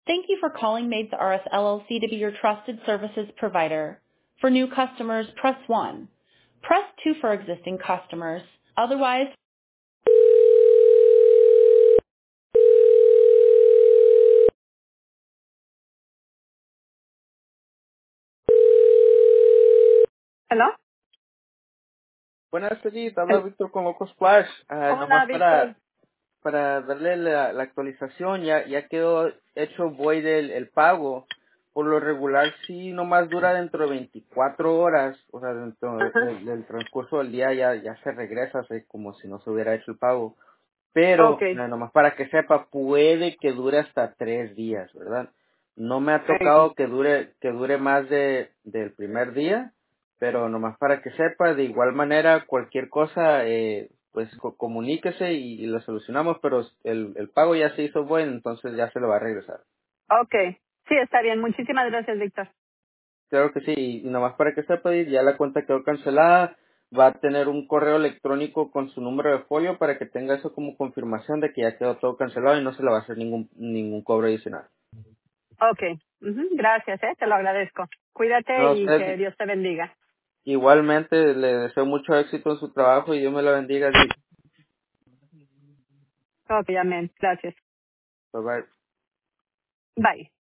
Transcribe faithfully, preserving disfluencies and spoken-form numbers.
Thank you for calling Maids R Us L L C to be your trusted services provider. For new customers, press one. Press two for existing customers. Otherwise, ¿Hello? Buenas tardes, habla Hel- Víctor con Loco Splash. Ah, Hola, nomás Víctor. para para darle la, la actualización, ya ya quedó hecho void el, el pago. Por lo regular, sí, nomás dura dentro de veinticuatro horas, o sea, dentro Ajá. del, del transcurso del día ya ya se regresa, así como si no se hubiera hecho el pago. Pero, Okay. eh, nomás para que sepa, puede que dure hasta tres días, ¿verdad? No me ha Okay. tocado que dure, que dure más de, del primer día, pero nomás para que sepa, de igual manera, cualquier cosa, eh, pues co- comuníquese y, y lo solucionamos, pero el, el pago ya se hizo bueno, entonces ya se lo va a regresar. Okay. Sí, está bien. Muchísimas gracias, Víctor. Claro que sí, y nomás para que sepa, y ya la cuenta quedó cancelada, va a tener un correo electrónico con su número de folio para que tenga eso como confirmación de que ya quedó todo cancelado y no se le va a hacer ningún ningún cobro adicional. Okay. Ujú, gracias, eh. Te lo agradezco. Cuídate No, y que usted Dios te bendiga. igualmente le deseo mucho éxito en su trabajo y Dios me la bendiga. Bye Okay, amén. Gracias. bye. Bye.